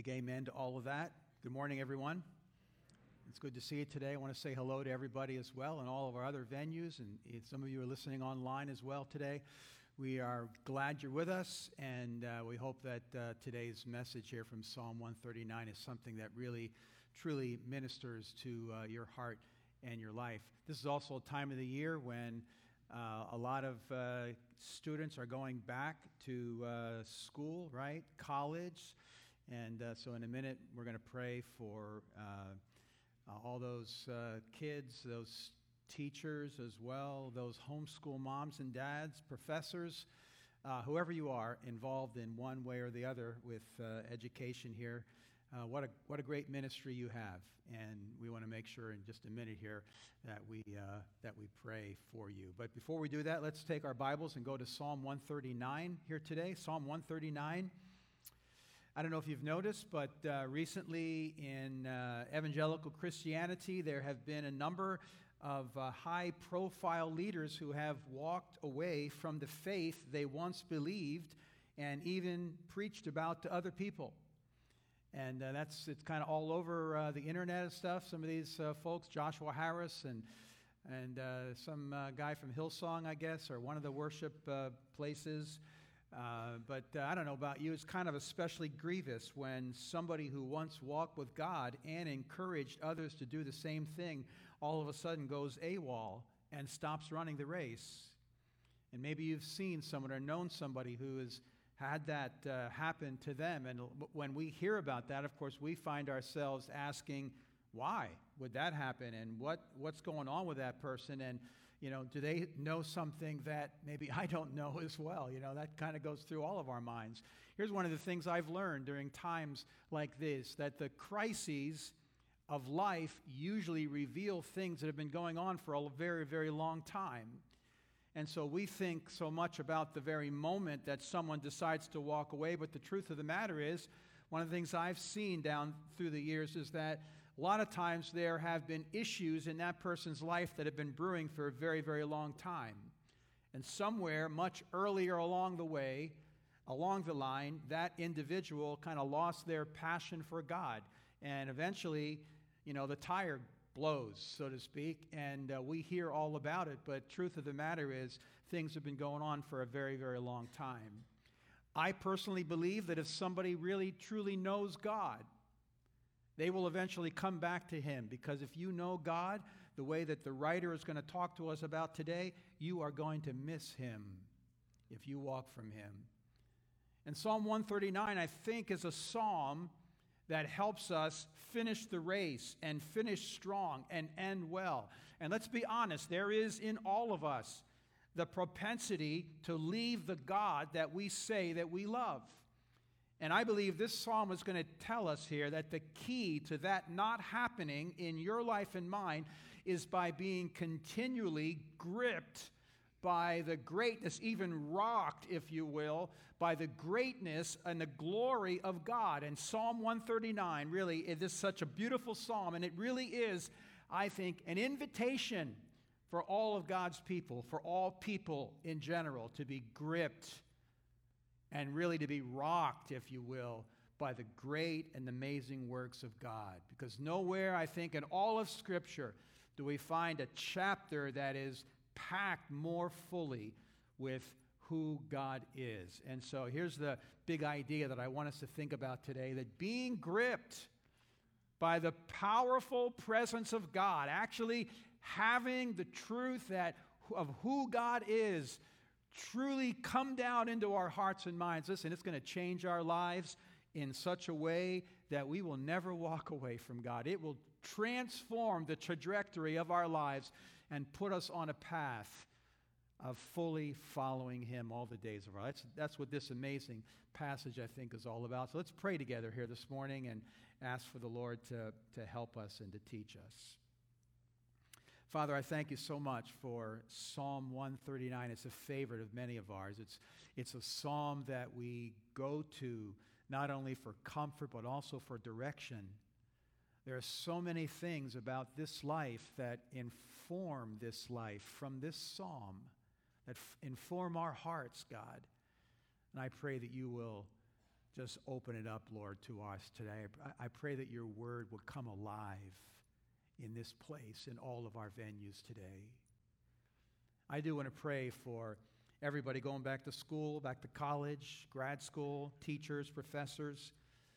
Big amen to all of that. Good morning, everyone. It's good to see you today. I want to say hello to everybody as well and all of our other venues, and some of you are listening online as well today. We are glad you're with us, and we hope that today's message here from Psalm 139 is something that really, truly ministers to your heart and your life. This is also a time of the year when a lot of students are going back to school, right? College. And so in a minute, we're going to pray for all those kids, those teachers as well, those homeschool moms and dads, professors, whoever you are involved in one way or the other with education here. What a great ministry you have, and we want to make sure in just a minute here that we pray for you. But before we do that, let's take our Bibles and go to Psalm 139 here today. Psalm 139. I don't know if you've noticed, but recently in evangelical Christianity, there have been a number of high-profile leaders who have walked away from the faith they once believed and even preached about to other people. And it's kind of all over the internet and stuff. Some of these folks, Joshua Harris and some guy from Hillsong, I guess, or one of the worship places. But I don't know about you, it's kind of especially grievous when somebody who once walked with God and encouraged others to do the same thing all of a sudden goes AWOL and stops running the race. And maybe you've seen someone or known somebody who has had that happen to them. And when we hear about that, of course, we find ourselves asking, why would that happen? And what's going on with that person? And do they know something that maybe I don't know as well? That kind of goes through all of our minds. Here's one of the things I've learned during times like this, that the crises of life usually reveal things that have been going on for a very, very long time. And so we think so much about the very moment that someone decides to walk away, but the truth of the matter is, one of the things I've seen down through the years is that a lot of times there have been issues in that person's life that have been brewing for a very, very long time. And somewhere much earlier along the way, along the line, that individual kind of lost their passion for God. And eventually, the tire blows, so to speak, and we hear all about it. But truth of the matter is, things have been going on for a very, very long time. I personally believe that if somebody really, truly knows God, they will eventually come back to Him, because if you know God the way that the writer is going to talk to us about today, you are going to miss Him if you walk from Him. And Psalm 139, I think, is a psalm that helps us finish the race and finish strong and end well. And let's be honest, there is in all of us the propensity to leave the God that we say that we love. And I believe this psalm is going to tell us here that the key to that not happening in your life and mine is by being continually gripped by the greatness, even rocked, if you will, by the greatness and the glory of God. And Psalm 139, really, it is such a beautiful psalm, and it really is, I think, an invitation for all of God's people, for all people in general, to be gripped and really to be rocked, if you will, by the great and amazing works of God. Because nowhere, I think, in all of Scripture do we find a chapter that is packed more fully with who God is. And so here's the big idea that I want us to think about today, that being gripped by the powerful presence of God, actually having the truth of who God is truly come down into our hearts and minds. Listen, it's going to change our lives in such a way that we will never walk away from God. It will transform the trajectory of our lives and put us on a path of fully following Him all the days of our lives. That's what this amazing passage, I think, is all about. So let's pray together here this morning and ask for the Lord to help us and to teach us. Father, I thank you so much for Psalm 139. It's a favorite of many of ours. It's a psalm that we go to not only for comfort but also for direction. There are so many things about this life that inform this life from this psalm, that inform our hearts, God. And I pray that you will just open it up, Lord, to us today. I pray that your word will come alive in this place, in all of our venues today. I do want to pray for everybody going back to school, back to college, grad school, teachers, professors.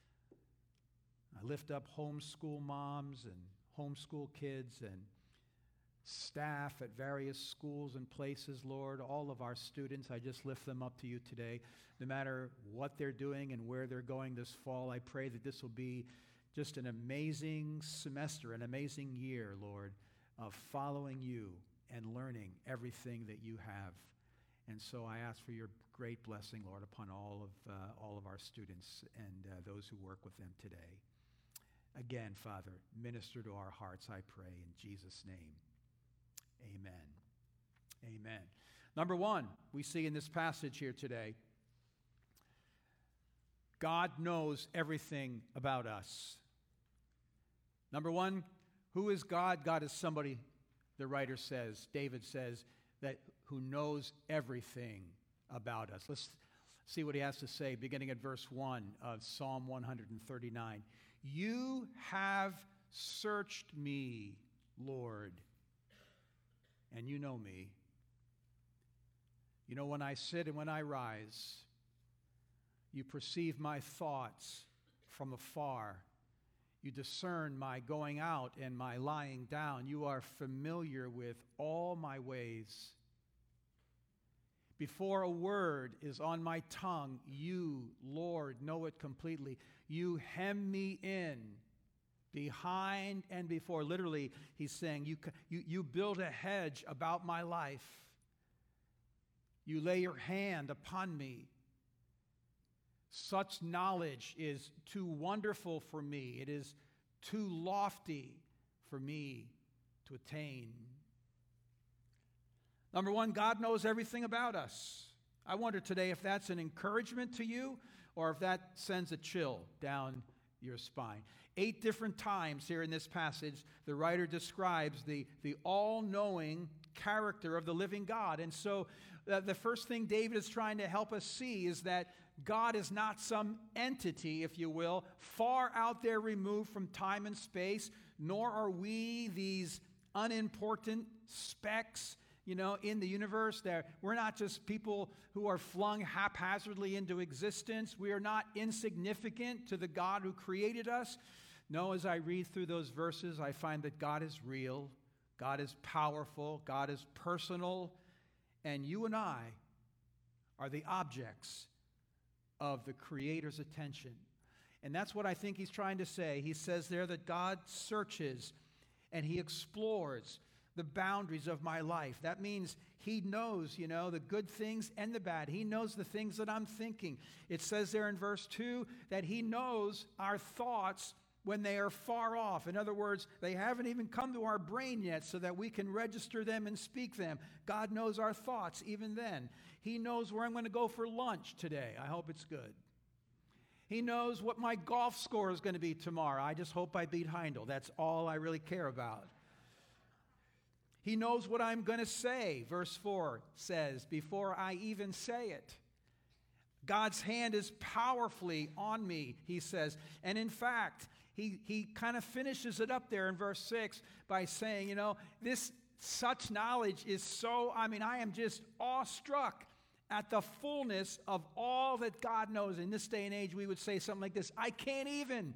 I lift up homeschool moms and homeschool kids and staff at various schools and places, Lord. All of our students, I just lift them up to you today. No matter what they're doing and where they're going this fall, I pray that this will be just an amazing semester, an amazing year, Lord, of following you and learning everything that you have. And so I ask for your great blessing, Lord, upon all of our students and those who work with them today. Again, Father, minister to our hearts, I pray, in Jesus' name. Amen. Amen. Number one, we see in this passage here today, God knows everything about us. Number one, who is God? God is somebody, the writer says, David says, that who knows everything about us. Let's see what he has to say, beginning at verse 1 of Psalm 139. You have searched me, Lord, and you know me. You know when I sit and when I rise. You perceive my thoughts from afar. You discern my going out and my lying down. You are familiar with all my ways. Before a word is on my tongue, you, Lord, know it completely. You hem me in, behind and before. Literally, he's saying, you build a hedge about my life. You lay your hand upon me. Such knowledge is too wonderful for me. It is too lofty for me to attain. Number one, God knows everything about us. I wonder today if that's an encouragement to you or if that sends a chill down your spine. 8 different times here in this passage, the writer describes the all-knowing character of the living God. And so the first thing David is trying to help us see is that God is not some entity, if you will, far out there removed from time and space, nor are we these unimportant specks, in the universe. We're not just people who are flung haphazardly into existence. We are not insignificant to the God who created us. No, as I read through those verses, I find that God is real, God is powerful, God is personal, and you and I are the objects of the Creator's attention. And that's what I think he's trying to say. He says there that God searches and he explores the boundaries of my life. That means he knows, the good things and the bad. He knows the things that I'm thinking. It says there in verse 2 that he knows our thoughts when they are far off. In other words, they haven't even come to our brain yet so that we can register them and speak them. God knows our thoughts even then. He knows where I'm going to go for lunch today. I hope it's good. He knows what my golf score is going to be tomorrow. I just hope I beat Heindel. That's all I really care about. He knows what I'm going to say, verse 4 says, before I even say it. God's hand is powerfully on me, he says. And in fact, he kind of finishes it up there in verse 6 by saying, this such knowledge is so, I am just awestruck at the fullness of all that God knows. In this day and age, we would say something like this: I can't even,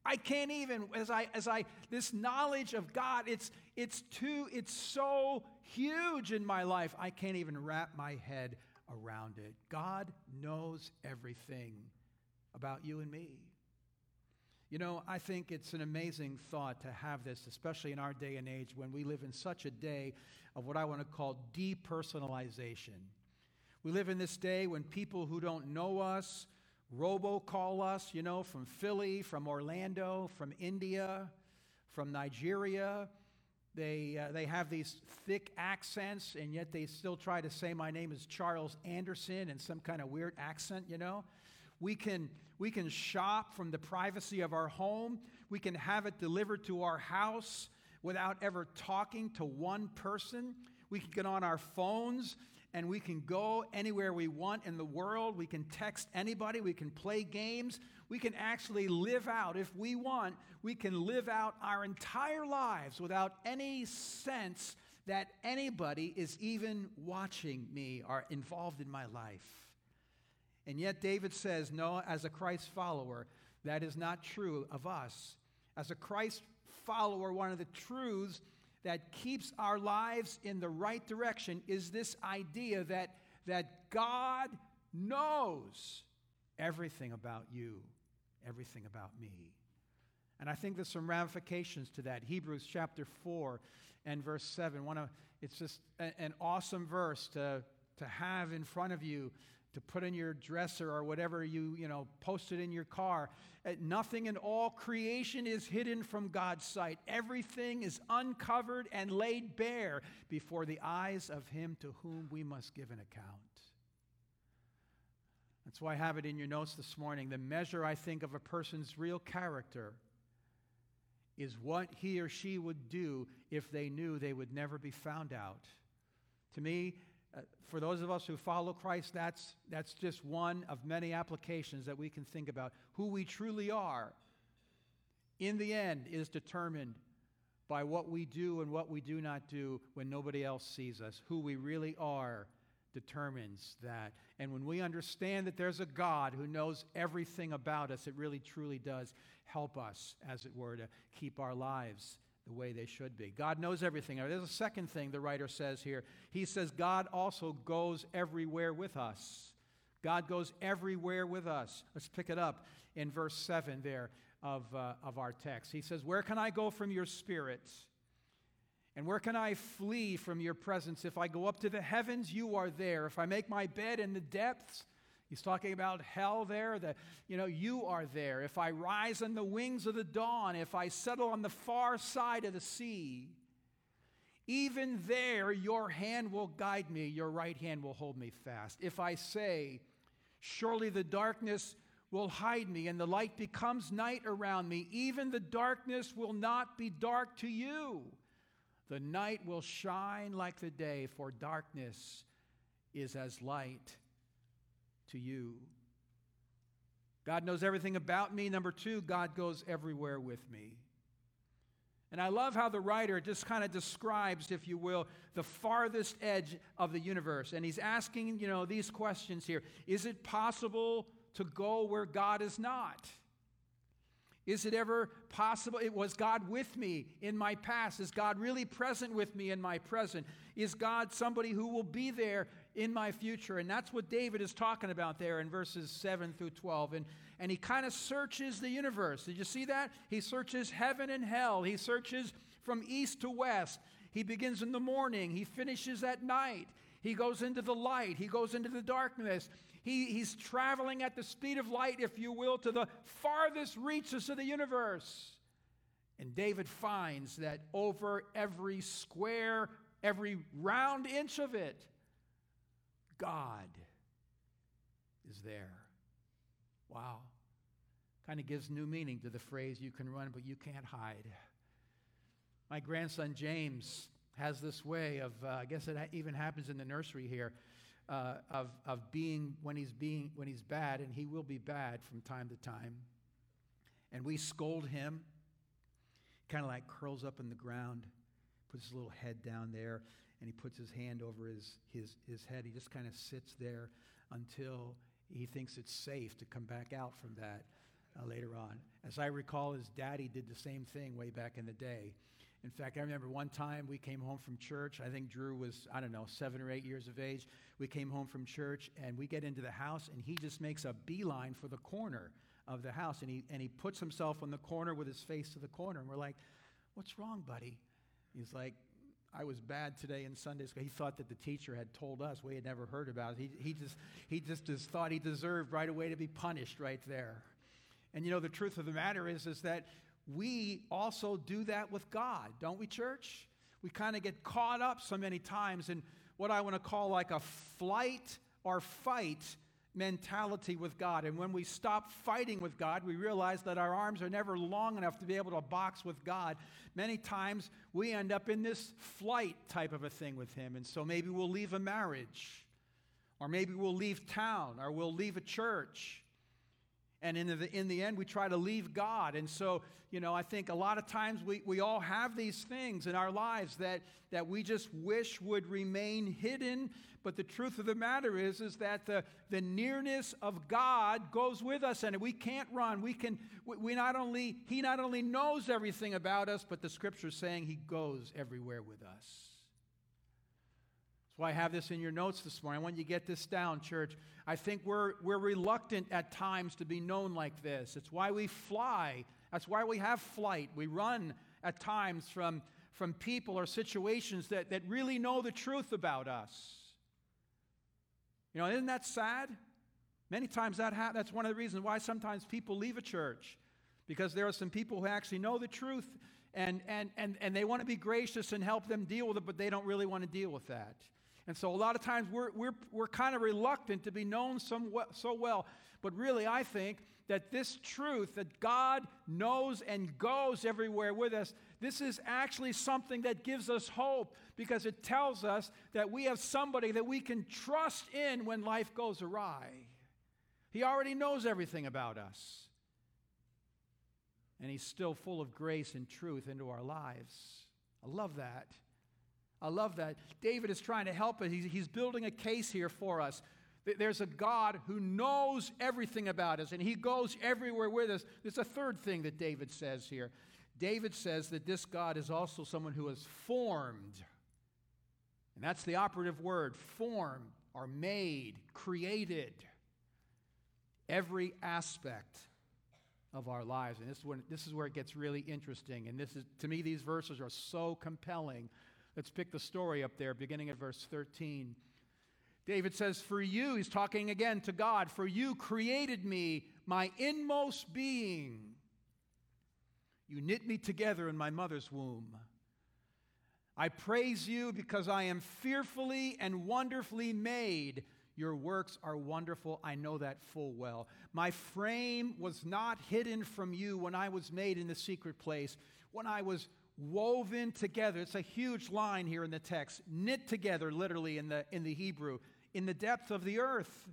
this knowledge of God, it's so huge in my life, I can't even wrap my head around it. God knows everything about you and me. I think it's an amazing thought to have this, especially in our day and age when we live in such a day of what I want to call depersonalization. We live in this day when people who don't know us robocall us, from Philly, from Orlando, from India, from Nigeria. They have these thick accents, and yet they still try to say my name is Charles Anderson in some kind of weird accent, We can shop from the privacy of our home. We can have it delivered to our house without ever talking to one person. We can get on our phones and we can go anywhere we want in the world. We can text anybody. We can play games. We can actually live out, if we want, we can live out our entire lives without any sense that anybody is even watching me or involved in my life. And yet David says, no, as a Christ follower, that is not true of us. As a Christ follower, one of the truths that keeps our lives in the right direction is this idea that God knows everything about you, everything about me. And I think there's some ramifications to that. Hebrews chapter 4 and verse 7. It's just an awesome verse to have in front of you, to put in your dresser or whatever you post it in your car. Nothing in all creation is hidden from God's sight. Everything is uncovered and laid bare before the eyes of him to whom we must give an account. That's why I have it in your notes this morning. The measure, I think, of a person's real character is what he or she would do if they knew they would never be found out. To me, for those of us who follow Christ, that's just one of many applications that we can think about. Who we truly are, in the end, is determined by what we do and what we do not do when nobody else sees us. Who we really are determines that. And when we understand that there's a God who knows everything about us, it really truly does help us, as it were, to keep our lives the way they should be. God knows everything. Now, there's a second thing the writer says here. He says God also goes everywhere with us. God goes everywhere with us. Let's pick it up in verse 7 there of our text. He says, where can I go from your spirit? And where can I flee from your presence? If I go up to the heavens, you are there. If I make my bed in the depths, he's talking about hell there, you are there. If I rise on the wings of the dawn, if I settle on the far side of the sea, even there your hand will guide me, your right hand will hold me fast. If I say, surely the darkness will hide me and the light becomes night around me, even the darkness will not be dark to you. The night will shine like the day, for darkness is as light to you. God knows everything about me. Number two, God goes everywhere with me. And I love how the writer just kind of describes, if you will, the farthest edge of the universe. And he's asking, these questions here. Is it possible to go where God is not? Is it ever possible? Was God with me in my past? Is God really present with me in my present? Is God somebody who will be there in my future? And that's what David is talking about there in verses 7 through 12. And he kind of searches the universe. Did you see that? He searches heaven and hell. He searches from east to west. He begins in the morning. He finishes at night. He goes into the light. He goes into the darkness. He's traveling at the speed of light, if you will, to the farthest reaches of the universe. And David finds that over every square, every round inch of it, God is there. Wow. Kind of gives new meaning to the phrase, you can run, but you can't hide. My grandson James has this way of, I guess it even happens in the nursery here, of being when he's bad, and he will be bad from time to time. And we scold him, kind of like curls up in the ground, puts his little head down there, and he puts his hand over his head. He just kind of sits there until he thinks it's safe to come back out from that later on. As I recall, his daddy did the same thing way back in the day. In fact, I remember one time we came home from church. I think Drew was, 7 or 8 years of age. We came home from church, and we get into the house, and he just makes a beeline for the corner of the house, and he puts himself on the corner with his face to the corner. And we're like, what's wrong, buddy? He's like, I was bad today in Sunday school. He thought that the teacher had told us. We had never heard about it. He just thought he deserved right away to be punished right there. And the truth of the matter is that we also do that with God, don't we, church? We kind of get caught up so many times in what I want to call like a flight or fight mentality with God. And when we stop fighting with God, we realize that our arms are never long enough to be able to box with God. Many times we end up in this flight type of a thing with Him. And so maybe we'll leave a marriage, or maybe we'll leave town, or we'll leave a church. And in the end, we try to leave God. And so, I think a lot of times we all have these things in our lives that we just wish would remain hidden. But the truth of the matter is that the nearness of God goes with us, and we can't run. He not only knows everything about us, but the Scripture's saying He goes everywhere with us. That's why I have this in your notes this morning. I want you to get this down, church. I think we're reluctant at times to be known like this. It's why we fly. That's why we have flight. We run at times from people or situations that really know the truth about us. Isn't that sad? Many times that's one of the reasons why sometimes people leave a church, because there are some people who actually know the truth and they want to be gracious and help them deal with it, but they don't really want to deal with that. And so a lot of times we're kind of reluctant to be known so well. But really, I think that this truth that God knows and goes everywhere with us, this is actually something that gives us hope, because it tells us that we have somebody that we can trust in when life goes awry. He already knows everything about us. And He's still full of grace and truth into our lives. I love that. I love that. David is trying to help us. He's building a case here for us. There's a God who knows everything about us, and He goes everywhere with us. There's a third thing that David says here. David says that this God is also someone who has formed. And that's the operative word, formed, or made, created every aspect of our lives. And this is where it gets really interesting. And to me, these verses are so compelling. Let's pick the story up there, beginning at verse 13. David says, "For you," he's talking again to God, "for you created me, my inmost being. You knit me together in my mother's womb. I praise you because I am fearfully and wonderfully made. Your works are wonderful. I know that full well. My frame was not hidden from you when I was made in the secret place, when I was woven together." It's a huge line here in the text. Knit together, literally in the Hebrew, in the depth of the earth.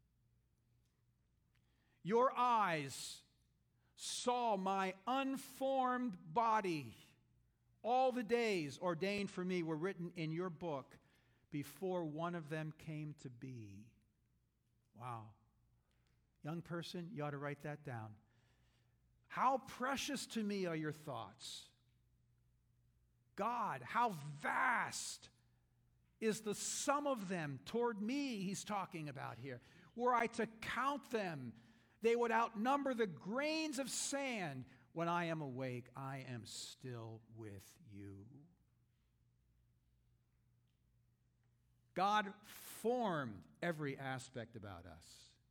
Your eyes saw my unformed body. All the days ordained for me were written in your book before one of them came to be. Wow. Young person, you ought to write that down. How precious to me are your thoughts. God, how vast is the sum of them toward me, he's talking about here. Were I to count them, they would outnumber the grains of sand. When I am awake, I am still with you. God formed every aspect about us.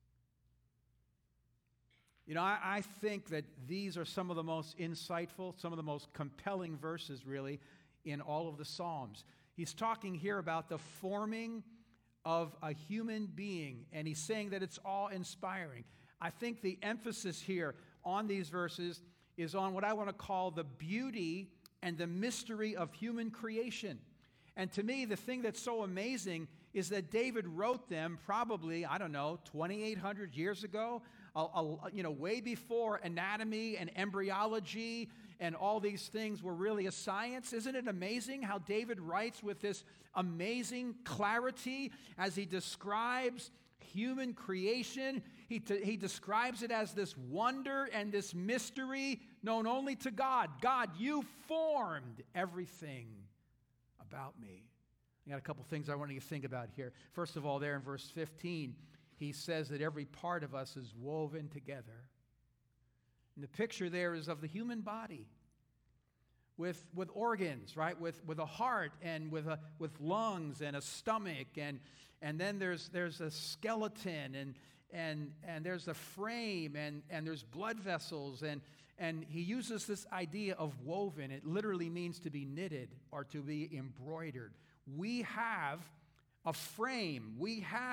I think that these are some of the most insightful, some of the most compelling verses, really, in all of the Psalms. He's talking here about the forming of a human being, and he's saying that it's awe-inspiring. I think the emphasis here on these verses is on what I want to call the beauty and the mystery of human creation. And to me, the thing that's so amazing is that David wrote them probably, 2,800 years ago, way before anatomy and embryology and all these things were really a science. Isn't it amazing how David writes with this amazing clarity as he describes human creation? He describes it as this wonder and this mystery known only to God. God, you formed everything about me. I got a couple things I want you to think about here. First of all, there in verse 15, he says that every part of us is woven together. And the picture there is of the human body with organs, right? With a heart and with lungs and a stomach, and then there's a skeleton and there's a frame and there's blood vessels, and he uses this idea of woven. It literally means to be knitted or to be embroidered. We have a frame. We have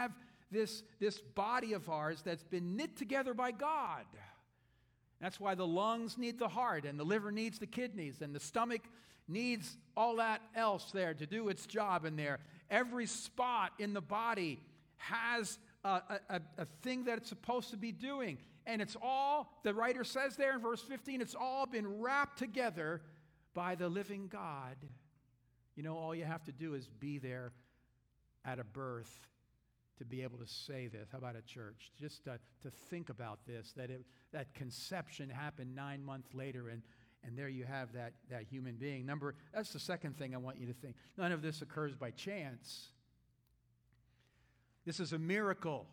this body of ours that's been knit together by God. That's why the lungs need the heart, and the liver needs the kidneys, and the stomach needs all that else there to do its job in there. Every spot in the body has a thing that it's supposed to be doing. And it's all, the writer says there in verse 15, it's all been wrapped together by the living God. You know, all you have to do is be there at a birth to be able to say this. How about a church? Just to think about this, that conception happened 9 months later, and there you have that human being. That's the second thing I want you to think. None of this occurs by chance. This is a miracle.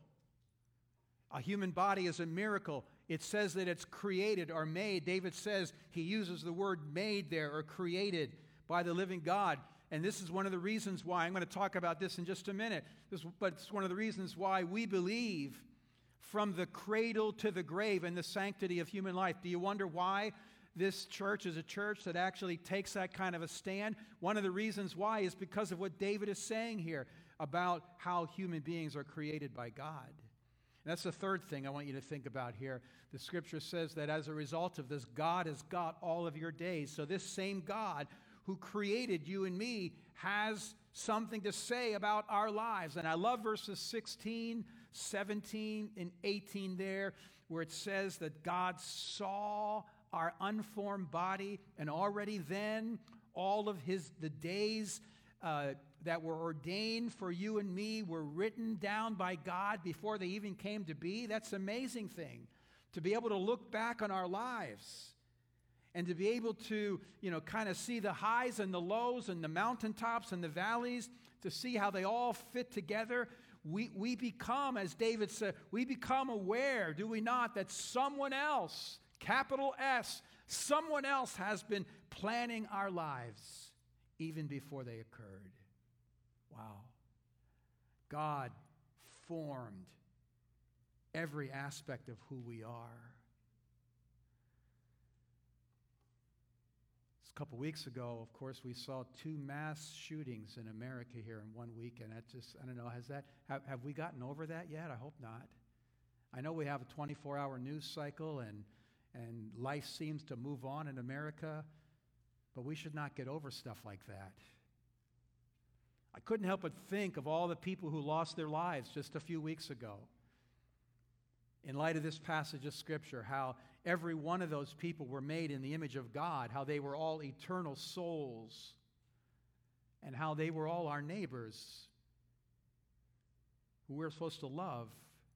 A human body is a miracle. It says that it's created or made. David says he uses the word made there, or created by the living God. And this is one of the reasons why, I'm going to talk about this in just a minute, but it's one of the reasons why we believe from the cradle to the grave in the sanctity of human life. Do you wonder why this church is a church that actually takes that kind of a stand? One of the reasons why is because of what David is saying here about how human beings are created by God. And that's the third thing I want you to think about here. The scripture says that as a result of this, God has got all of your days. So this same God who created you and me has something to say about our lives. And I love verses 16, 17, and 18 there, where it says that God saw our unformed body, and already then all of the days that were ordained for you and me were written down by God before they even came to be. That's an amazing thing, to be able to look back on our lives and to be able to, kind of see the highs and the lows and the mountaintops and the valleys, to see how they all fit together. We become, as David said, we become aware, do we not, that someone else, capital S, someone else has been planning our lives even before they occurred. Wow. God formed every aspect of who we are. A couple weeks ago, of course, we saw 2 mass shootings in America here in 1 week, and I don't know, have we gotten over that yet? I hope not. I know we have a 24-hour news cycle, and life seems to move on in America, but we should not get over stuff like that. I couldn't help but think of all the people who lost their lives just a few weeks ago. In light of this passage of Scripture, how every one of those people were made in the image of God, how they were all eternal souls, and how they were all our neighbors who we're supposed to love.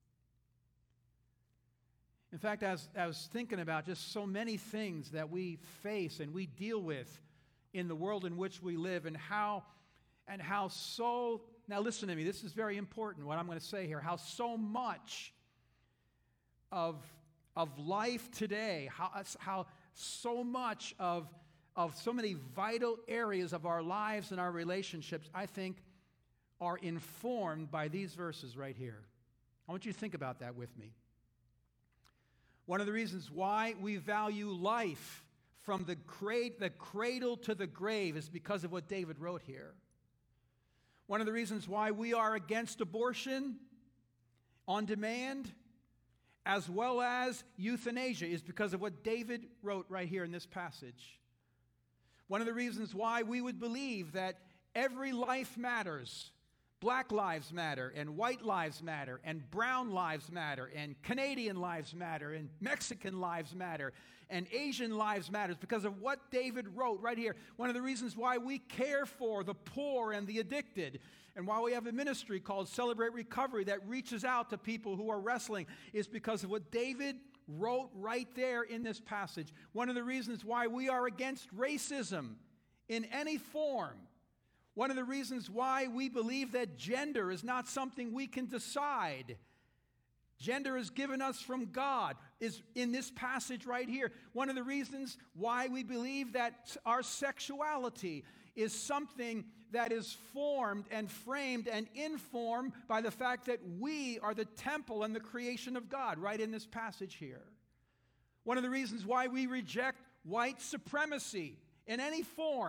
In fact, as I was thinking about just so many things that we face and we deal with in the world in which we live, and how so, now listen to me, this is very important what I'm going to say here, how so much of life today, how so much of so many vital areas of our lives and our relationships, I think, are informed by these verses right here. I want you to think about that with me. One of the reasons why we value life from the cradle to the grave is because of what David wrote here. One of the reasons why we are against abortion on demand, as well as euthanasia, is because of what David wrote right here in this passage. One of the reasons why we would believe that every life matters. Black lives matter, and white lives matter, and brown lives matter, and Canadian lives matter, and Mexican lives matter, and Asian lives matter, because of what David wrote right here. One of the reasons why we care for the poor and the addicted, and why we have a ministry called Celebrate Recovery that reaches out to people who are wrestling, is because of what David wrote right there in this passage. One of the reasons why we are against racism in any form. One of the reasons why we believe that gender is not something we can decide. Gender is given us from God, is in this passage right here. One of the reasons why we believe that our sexuality is something that is formed and framed and informed by the fact that we are the temple and the creation of God, right in this passage here. One of the reasons why we reject white supremacy in any form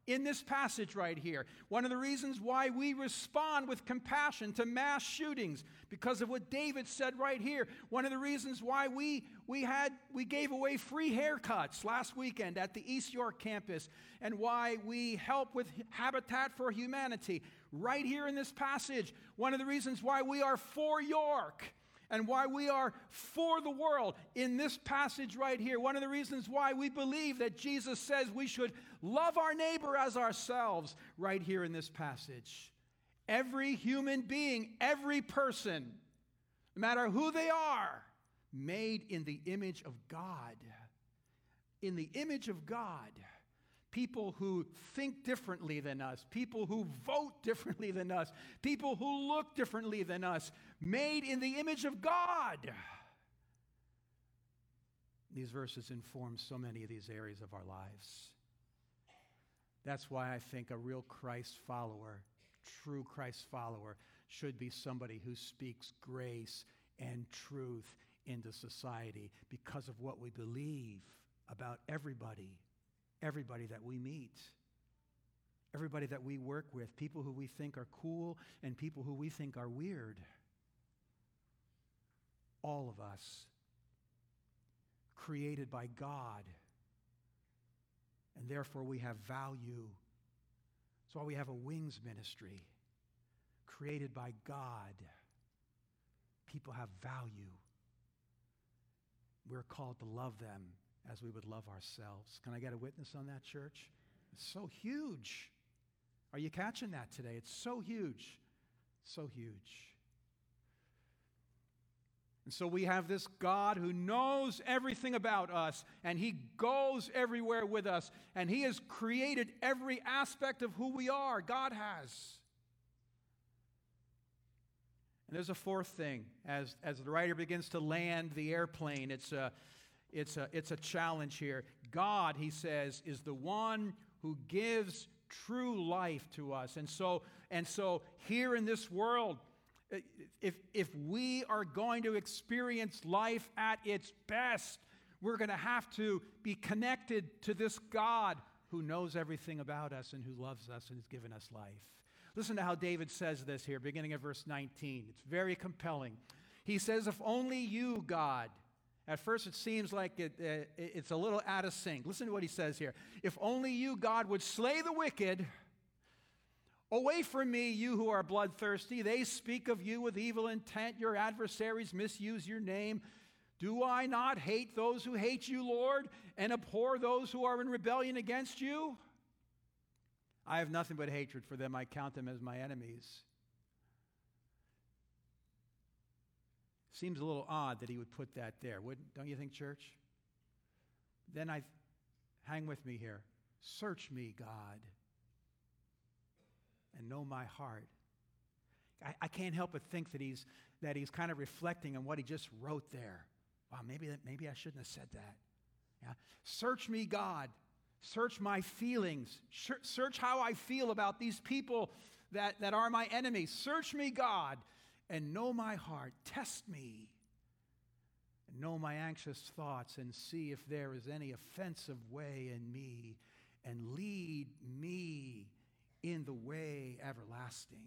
in this passage right here. One of the reasons why we respond with compassion to mass shootings, because of what David said right here. One of the reasons why we gave away free haircuts last weekend at the East York campus, and why we help with Habitat for Humanity right here in this passage. One of the reasons why we are for York and why we are for the world in this passage right here. One of the reasons why we believe that Jesus says we should love our neighbor as ourselves right here in this passage. Every human being, every person, no matter who they are, made in the image of God. In the image of God. People who think differently than us, people who vote differently than us, people who look differently than us, made in the image of God. These verses inform so many of these areas of our lives. That's why I think a real Christ follower, true Christ follower, should be somebody who speaks grace and truth into society because of what we believe about everybody that we meet, everybody that we work with, people who we think are cool and people who we think are weird. All of us, created by God, and therefore we have value. That's why we have a wings ministry, created by God. People have value. We're called to love them as we would love ourselves. Can I get a witness on that, church? It's so huge. Are you catching that today? It's so huge. So huge. And so we have this God who knows everything about us, and He goes everywhere with us, and He has created every aspect of who we are. God has. And there's a fourth thing. As the writer begins to land the airplane, it's a challenge here. God, he says, is the one who gives true life to us. And so here in this world, if we are going to experience life at its best, we're going to have to be connected to this God who knows everything about us and who loves us and has given us life. Listen to how David says this here, beginning of verse 19. It's very compelling. He says, if only you, God. At first it seems like it's a little out of sync. Listen to what he says here. If only you, God, would slay the wicked. Away from me, you who are bloodthirsty. They speak of you with evil intent. Your adversaries misuse your name. Do I not hate those who hate you, Lord, and abhor those who are in rebellion against you? I have nothing but hatred for them. I count them as my enemies. Seems a little odd that he would put that there, don't you think, church? Then hang with me here. Search me, God, and know my heart. I can't help but think that he's kind of reflecting on what he just wrote there. Wow, maybe I shouldn't have said that. Yeah? Search me, God. Search my feelings. Search how I feel about these people that are my enemies. Search me, God, and know my heart. Test me and know my anxious thoughts, and see if there is any offensive way in me, and lead me in the way everlasting.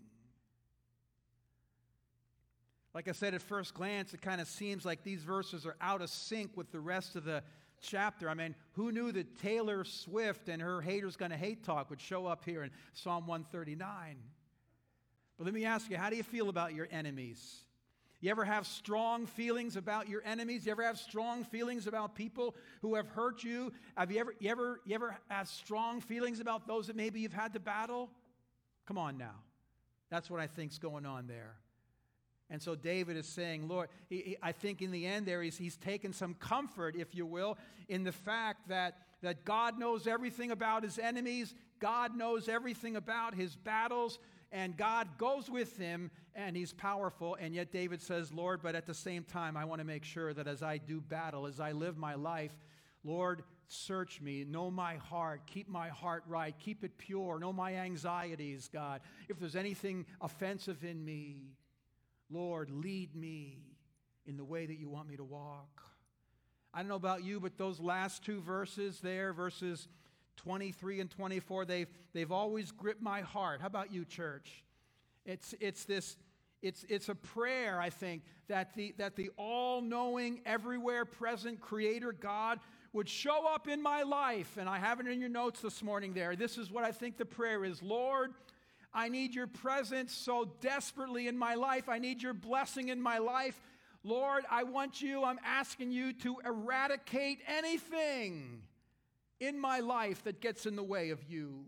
Like I said, at first glance, it kind of seems like these verses are out of sync with the rest of the chapter. I mean, who knew that Taylor Swift and her haters gonna hate talk would show up here in Psalm 139? But let me ask you, how do you feel about your enemies? You ever have strong feelings about your enemies? You ever have strong feelings about people who have hurt you? Have you ever had strong feelings about those that maybe you've had to battle? Come on now. That's what I think's going on there. And so David is saying, Lord, I think in the end there he's taken some comfort, if you will, in the fact that God knows everything about his enemies. God knows everything about his battles. And God goes with him, and he's powerful. And yet David says, Lord, but at the same time, I want to make sure that as I do battle, as I live my life, Lord, search me, know my heart, keep my heart right, keep it pure, know my anxieties, God. If there's anything offensive in me, Lord, lead me in the way that you want me to walk. I don't know about you, but those last two verses there, verses 23 and 24, they've always gripped my heart. How about you, church? It's a prayer, I think, that the all-knowing, everywhere present Creator God would show up in my life. And I have it in your notes this morning there. This is what I think the prayer is. Lord, I need your presence so desperately in my life. I need your blessing in my life. Lord, I'm asking you to eradicate anything in my life that gets in the way of you.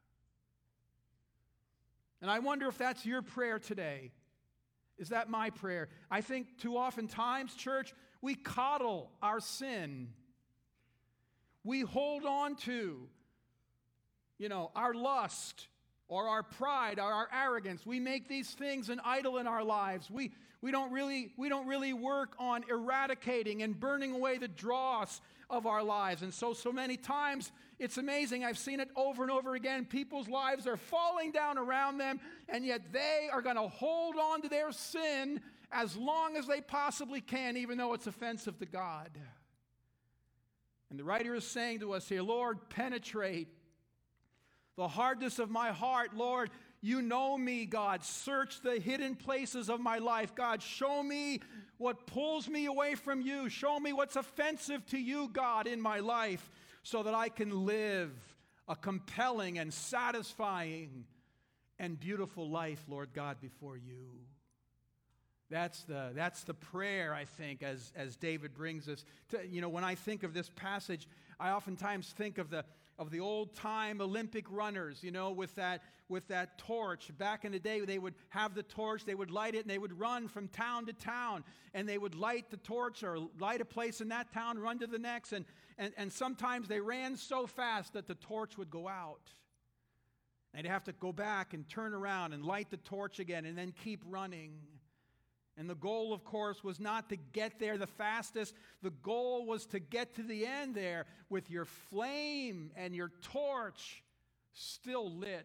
And I wonder if that's your prayer today. Is that my prayer? I think too often times, church, we coddle our sin. We hold on to, our lust or our pride or our arrogance. We make these things an idol in our lives. We don't really work on eradicating and burning away the dross of our lives. And so many times, it's amazing. I've seen it over and over again. People's lives are falling down around them, and yet they are going to hold on to their sin as long as they possibly can, even though it's offensive to God. And the writer is saying to us here, Lord, penetrate the hardness of my heart. Lord, you know me, God. Search the hidden places of my life. God, show me what pulls me away from you. Show me what's offensive to you, God, in my life, so that I can live a compelling and satisfying and beautiful life, Lord God, before you. That's the prayer, I think, as David brings us to. When I think of this passage, I oftentimes think of the old-time Olympic runners, with that torch. Back in the day, they would have the torch, they would light it, and they would run from town to town, and they would light the torch or light a place in that town, run to the next, and sometimes they ran so fast that the torch would go out. They'd have to go back and turn around and light the torch again and then keep running. And the goal, of course, was not to get there the fastest. The goal was to get to the end there with your flame and your torch still lit.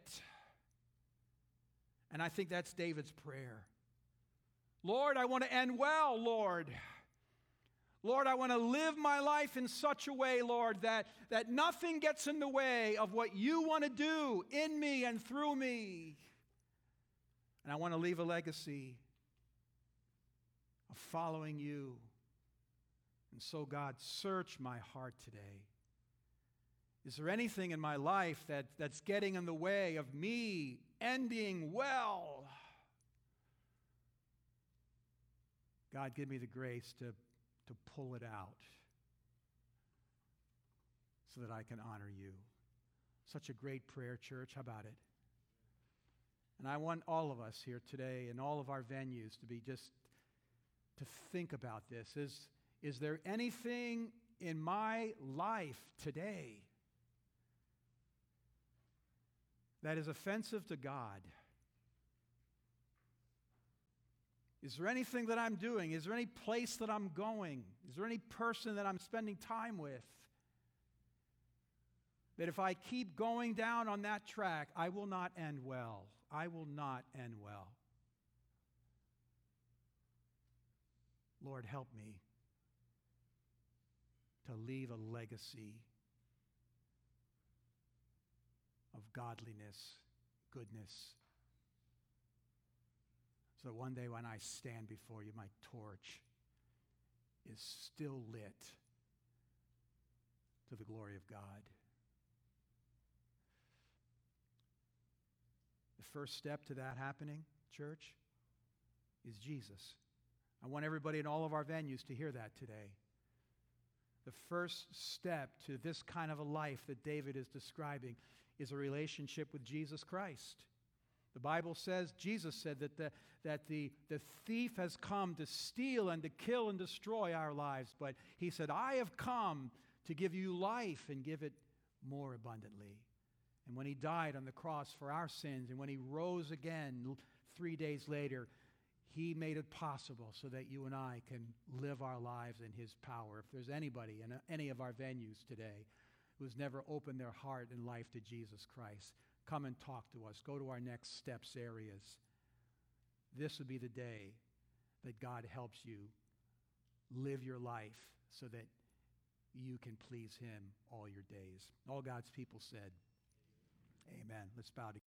And I think that's David's prayer. Lord, I want to end well, Lord. Lord, I want to live my life in such a way, Lord, that nothing gets in the way of what you want to do in me and through me. And I want to leave a legacy of following you. And so, God, search my heart today. Is there anything in my life that's getting in the way of me ending well? God, give me the grace to pull it out so that I can honor you. Such a great prayer, church. How about it? And I want all of us here today in all of our venues to think about this. Is there anything in my life today that is offensive to God? Is there anything that I'm doing? Is there any place that I'm going? Is there any person that I'm spending time with that if I keep going down on that track, I will not end well? I will not end well. Lord, help me to leave a legacy of godliness, goodness, so that one day when I stand before you, my torch is still lit to the glory of God. The first step to that happening, church, is Jesus. I want everybody in all of our venues to hear that today. The first step to this kind of a life that David is describing is a relationship with Jesus Christ. The Bible says, Jesus said that the thief has come to steal and to kill and destroy our lives. But he said, I have come to give you life and give it more abundantly. And when he died on the cross for our sins, and when he rose again 3 days later, he made it possible so that you and I can live our lives in his power. If there's anybody in any of our venues today who's never opened their heart and life to Jesus Christ, come and talk to us. Go to our next steps areas. This would be the day that God helps you live your life so that you can please him all your days. All God's people said, amen. Let's bow together.